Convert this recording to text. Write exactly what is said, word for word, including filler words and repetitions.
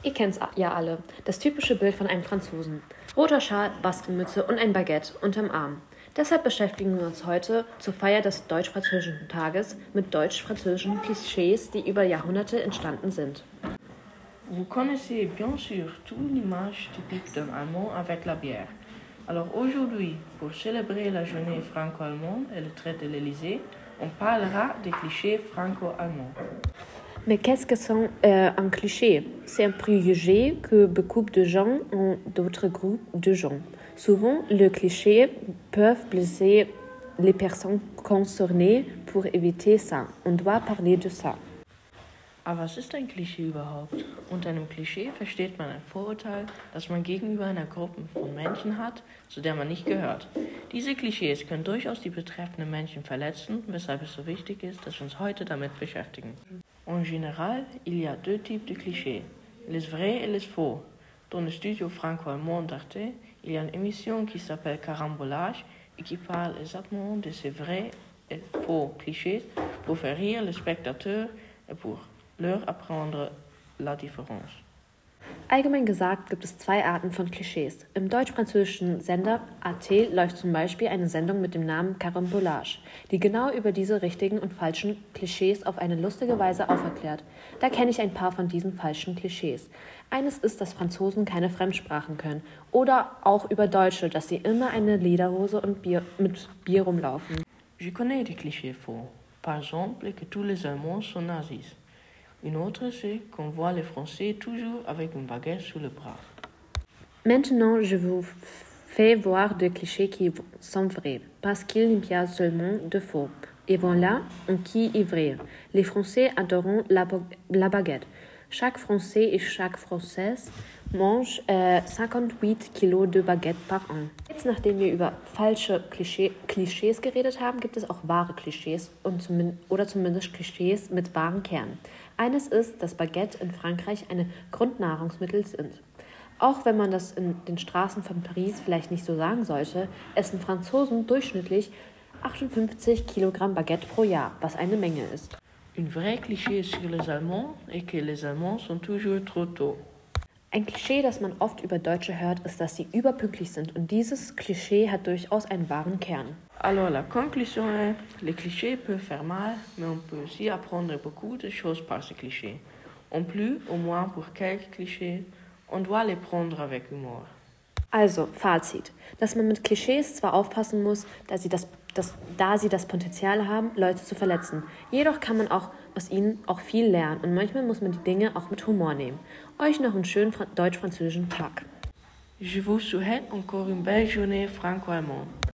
Ihr kennt's ja alle, das typische Bild von einem Franzosen. Roter Schal, Baskenmütze und ein Baguette unterm Arm. Deshalb beschäftigen wir uns heute zur Feier des Deutsch-Französischen Tages mit deutsch-französischen Klischees, die über Jahrhunderte entstanden sind. Vous connaissez bien sûr toute l'image typique d'un Allemand avec la bière. Alors aujourd'hui, pour célébrer la journée franco-allemande et le traité de l'Élysée, on parlera des clichés franco-allemands. Mais qu'est-ce que sont euh, un cliché? C'est un préjugé que beaucoup de gens ont d'autres groupes de gens. Souvent, les clichés peuvent blesser les personnes concernées. Pour éviter ça, on doit parler de ça. Aber was ist ein Klischee überhaupt? Unter einem Klischee versteht man ein Vorurteil, das man gegenüber einer Gruppe von Menschen hat, zu der man nicht gehört. Diese Klischees können durchaus die betreffenden Menschen verletzen, weshalb es so wichtig ist, dass wir uns heute damit beschäftigen. En général, il y a deux types de clichés, les vrais et les faux. Dans le studio franco-allemand d'Arte, il y a une émission qui s'appelle Carambolage et qui parle exactement de ces vrais et faux clichés pour faire rire les spectateurs et pour leur apprendre la différence. Allgemein gesagt gibt es zwei Arten von Klischees. Im deutsch-französischen Sender A T läuft zum Beispiel eine Sendung mit dem Namen Carambolage, die genau über diese richtigen und falschen Klischees auf eine lustige Weise aufklärt. Da kenne ich ein paar von diesen falschen Klischees. Eines ist, dass Franzosen keine Fremdsprachen können. Oder auch über Deutsche, dass sie immer eine Lederhose und Bier, mit Bier rumlaufen. Je connais des clichés faux. Par exemple, que tous les Allemands sont nazis. Une autre, c'est qu'on voit les Français toujours avec une baguette sous le bras. Maintenant, je vous fais voir des clichés qui sont vrais, parce qu'il y a seulement deux faux. Et voilà un qui est vrai. Les Français adorent la, la baguette. Chaque Français et chaque Française mange äh, cinquante-huit Kilo de baguette par an. Jetzt, nachdem wir über falsche Klischee, Klischees geredet haben, gibt es auch wahre Klischees und zum, oder zumindest Klischees mit wahren Kern. Eines ist, dass Baguette in Frankreich eine Grundnahrungsmittel sind. Auch wenn man das in den Straßen von Paris vielleicht nicht so sagen sollte, essen Franzosen durchschnittlich achtundfünfzig Kilogramm Baguette pro Jahr, was eine Menge ist. Un vrai cliché sur les Allemands est que les Allemands sont toujours trop tôt. Ein Klischee, das man oft über Deutsche hört, ist, dass sie überpünktlich sind. Und dieses Klischee hat durchaus einen wahren Kern. Alors la conclusion est, les clichés peuvent faire mal, mais on peut aussi apprendre beaucoup de choses par ces clichés. En plus, au moins pour quelques clichés, on doit les prendre avec humour. Also, Fazit, dass man mit Klischees zwar aufpassen muss, da sie das, das, da sie das Potenzial haben, Leute zu verletzen. Jedoch kann man auch aus ihnen auch viel lernen und manchmal muss man die Dinge auch mit Humor nehmen. Euch noch einen schönen deutsch-französischen Tag. Je vous souhaite encore une belle journée franco-allemande.